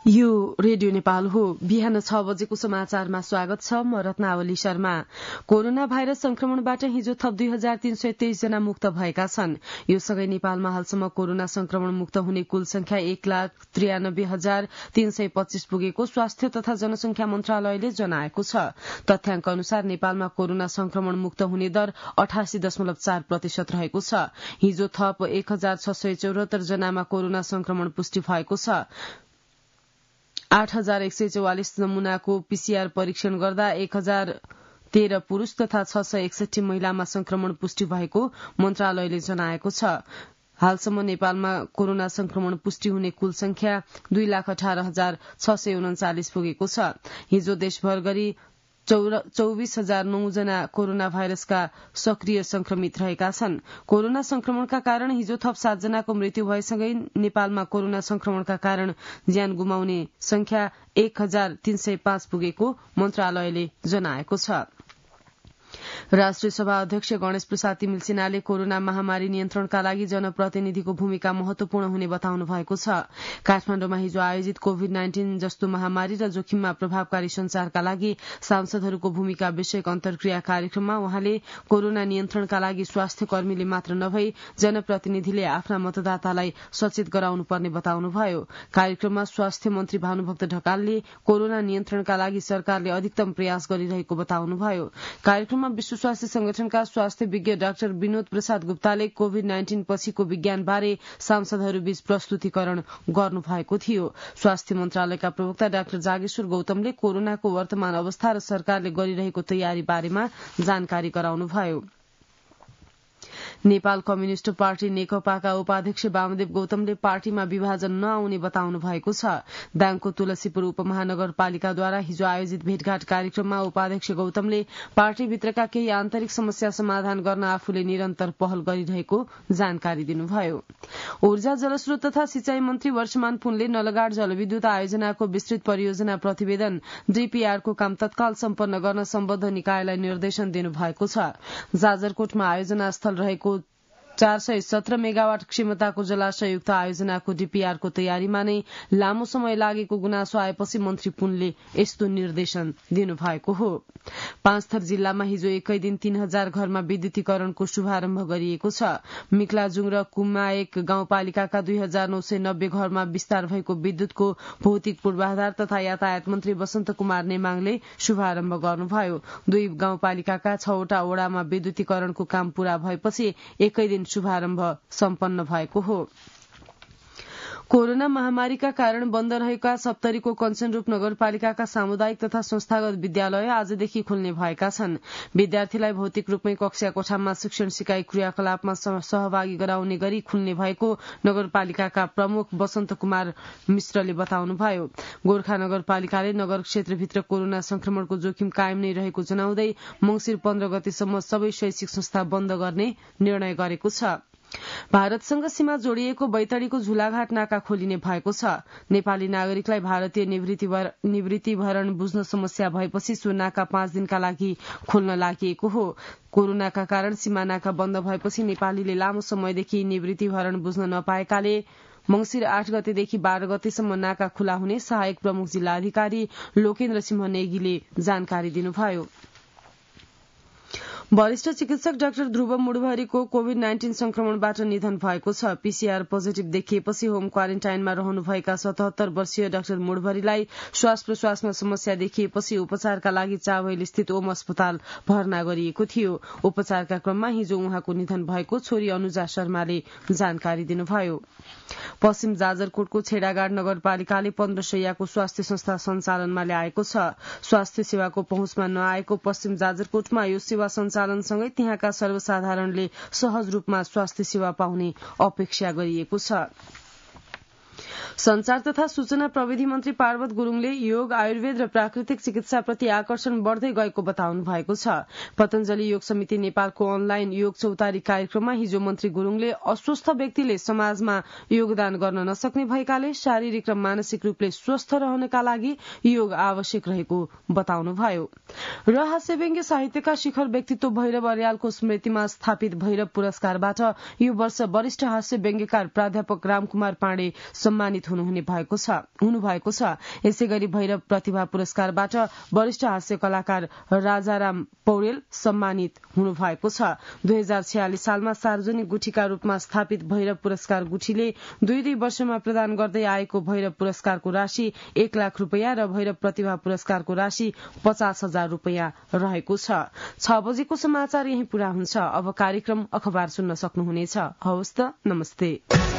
यो रेडियो नेपाल हो। बिहान 6 बजेको समाचारमा स्वागत छ। म रत्नावली शर्मा। कोरोना भाइरस संक्रमणबाट हिजो थप 2323 जना मुक्त भएका छन्। यो सँगै नेपालमा हालसम्म कोरोना संक्रमण मुक्त हुने कुल संख्या 1,93,325 पुगेको स्वास्थ्य तथा जनसंख्या मन्त्रालयले जनाएको छ। तथ्याङ्क अनुसार नेपालमा कोरोना संक्रमण मुक्त हुने दर 88.4% रहेको छ। हिजो थप 1,674 जनामा कोरोना संक्रमण पुष्टि भएको छ। 8,144 नमूनाको पीसीआर परीक्षण गर्दा 1,013 पुरूष तथा 661 महिलामा संक्रमण पुष्टि भएको मन्त्रालयले जनाएको छ। हालसम्म नेपालमा कोरोना संक्रमण पुष्टि हुने कुल संख्या 2,18,639 पुगेको छ। हिजो देशभर गरी 24,009 जना कोरोना भाइरसका सक्रिय संक्रमित रहेका छन्। कोरोना संक्रमणका कारण हिजो थप 7 जनाको मृत्यु भएसँगै नेपालमा कोरोना संक्रमणका कारण ज्यान गुमाउने संख्या 1,305 पुगेको मन्त्रालयले जनाएको छ। राष्ट्रिय सभा अध्यक्ष गणेश प्रसाद तिमिल सिन्हाले कोरोना महामारी नियन्त्रणका लागि जनप्रतिनिधिको भूमिका महत्वपूर्ण हुने बताउनु भएको छ। काठमाडौँमा हिजो आयोजित कोभिड-19 जस्तो महामारी र जोखिममा प्रभावकारी संचारका लागि सांसदहरूको भूमिका विषयक अन्तर्क्रिया कार्यक्रममा उहाँले कोरोना नियन्त्रणका लागि स्वास्थ्य कर्मीले मात्र नभई जनप्रतिनिधिले आफ्ना मतदातालाई सचेत गराउनुपर्ने बताउनुभयो। कार्यक्रममा स्वास्थ्य मन्त्री भानुभक्त ढकालले कोरोना नियन्त्रणका लागि सरकारले अधिकतम प्रयास गरिरहेको बताउनुभयो। कार्यक्रममा विश्व स्वास्थ्य संगठनका स्वास्थ्य विज्ञ डाक्टर विनोद प्रसाद गुप्ताले कोभिड-19 पछिको विज्ञानबारे सांसदहरूबीच प्रस्तुतिकरण गर्नुभएको थियो। स्वास्थ्य मन्त्रालयका प्रवक्ता डाक्टर जागेश्वर गौतमले कोरोनाको वर्तमान अवस्था र सरकारले गरिरहेको तयारी बारेमा जानकारी गराउनुभयो। नेपाल कम्युनिष्ट पार्टी नेकपाका उपाध्यक्ष वामदेव गौतमले पार्टीमा विभाजन नआउने बताउनु भएको छ। दाङको तुलसीपुर उपमहानगरपालिकाद्वारा हिजो आयोजित भेटघाट कार्यक्रममा उपाध्यक्ष गौतमले पार्टीभित्रका केही आन्तरिक समस्या समाधान गर्न आफूले निरन्तर पहल गरिरहेको जानकारी दिनुभयो। ऊर्जा जलस्रोत तथा सिंचाई मन्त्री वर्षमान पुनले नलगाड जलविद्युत आयोजनाको विस्तृत परियोजना प्रतिवेदन डीपीआरको काम तत्काल सम्पन्न गर्न सम्बद्ध निकायलाई निर्देशन दिनुभएको छ। जाजरकोटमा आयोजना स्थल रहेको 417 मेगावाट क्षमताको जलाशययुक्त आयोजनाको डीपीआरको तयारीमा नै लामो समय लागेको गुनासो आएपछि मन्त्री पुनले यस्तो निर्देशन दिनुभएको हो। पाँचथर जिल्लामा हिजो एकै दिन 3,000 घरमा विद्युतीकरणको शुभारम्भ गरिएको छ। मिक्लाजुङ र कुमाएक गाउँपालिकाका 2,990 घरमा विस्तार भएको विद्युतको भौतिक पूर्वाधार तथा यातायात मन्त्री वसन्त कुमार नेमाङले शुभारम्भ गर्नुभयो। दुई गाउँपालिकाका 6वटा वडामा विद्युतीकरणको काम पूरा भएपछि एकै दिन शुभारम्भ सम्पन्न भएको हो। कोरोना महामारीका कारण बन्द रहेका सप्तरीको कञ्चनरूप नगरपालिकाका सामुदायिक तथा संस्थागत विद्यालय आजदेखि खुल्ने भएका छन्। विद्यार्थीलाई भौतिक रूपमै कक्षा कोठामा शिक्षण सिकाइ क्रियाकलापमा सहभागी गराउने गरी खुल्ने भएको नगरपालिकाका प्रमुख वसन्त कुमार मिश्रले बताउनुभयो। गोर्खा नगरपालिकाले नगर क्षेत्रभित्र कोरोना संक्रमणको जोखिम कायम नै रहेको जनाउँदै मंसिर 15 गतेसम्म सबै शैक्षिक संस्था बन्द गर्ने निर्णय गरेको छ। भारतसँग सीमा जोडिएको बैतडीको झुलाघाट नाका खोलिने भएको छ। नेपाली नागरिकलाई भारतीय निवृत्ति भरण बुझ्न समस्या भएपछि सो नाका 5 दिनका लागि खोल्न लागि हो। कोरोनाका कारण सीमा नाका बन्द भएपछि नेपालीले लामो समयदेखि निवृत्ति भरण बुझ्न नपाएकाले मंसिर 8 गतेदेखि 12 गतेसम्म नाका खुला हुने सहायक प्रमुख जिल्लाधिकारी लोकेन्द्र सिंह नेगीले जानकारी दिनुभयो। वरिष्ठ चिकित्सक डाक्टर ध्रुव मुडभरीको कोभिड-19 संक्रमणबाट निधन भएको छ। पीसीआर पोजिटिभ देखिएपछि होम क्वारेन्टाइनमा रहनुभएका 77 वर्षीय डाक्टर मुडभरीलाई श्वास प्रश्वासमा समस्या देखिएपछि उपचारका लागि चावहिल स्थित ओम अस्पताल भर्ना गरिएको थियो। उपचारका क्रममा हिजो उहाँको निधन भएको छोरी अनुजा शर्माले जानकारी दिनुभयो। पश्चिम जाजरकोटको छेडागाड नगरपालिकाले 15 शैय्याको स्वास्थ्य संस्था सञ्चालनमा ल्याएको छ। स्वास्थ्य सेवाको पहुँचमा नआएको पश्चिम जाजरकोटमा यो सेवा सञ्चालनसँगै त्यहाँका सर्वसाधारणले सहज रूपमा स्वास्थ्य सेवा पाउने अपेक्षा गरिएको छ। संचार तथा सूचना प्रविधि मन्त्री पार्वत गुरूङले योग, आयुर्वेद र प्राकृतिक चिकित्साप्रति आकर्षण बढ्दै गएको बताउनु भएको छ। पतञ्जलि योग समिति नेपालको अनलाइन योग चौतारी कार्यक्रममा हिजो मन्त्री गुरूङले अस्वस्थ व्यक्तिले समाजमा योगदान गर्न नसक्ने भएकाले शारीरिक र मानसिक रूपले स्वस्थ रहनका लागि योग आवश्यक रहेको बताउनुभयो। र हास्यव्यङ्ग्य साहित्यका शिखर व्यक्तित्व भैरव अर्यालको स्मृतिमा स्थापित भैरव पुरस्कारबाट यो वर्ष वरिष्ठ हास्य व्यङ्ग्यकार प्राध्यापक रामकुमार पाण्डे सम्मानित सम्मानित हुनुभएको छ। यसै गरी भैरव प्रतिभा पुरस्कारबाट वरिष्ठ हास्य कलाकार राजाराम पौडेल सम्मानित हुनुभएको छ। 2046 सालमा सार्वजनिक गुठीका रूपमा स्थापित भैरव पुरस्कार गुठीले 2 वर्षमा प्रदान गर्दै आएको भैरव पुरस्कारको राशि 1 लाख रुपियाँ र भैरव प्रतिभा पुरस्कारको राशि 50,000 रुपियाँ रहेको छ। 6 बजेको समाचार यही पूरा हुन्छ। अब कार्यक्रम अखबार सुन्न सक्नुहुनेछ। हवस् त, नमस्ते।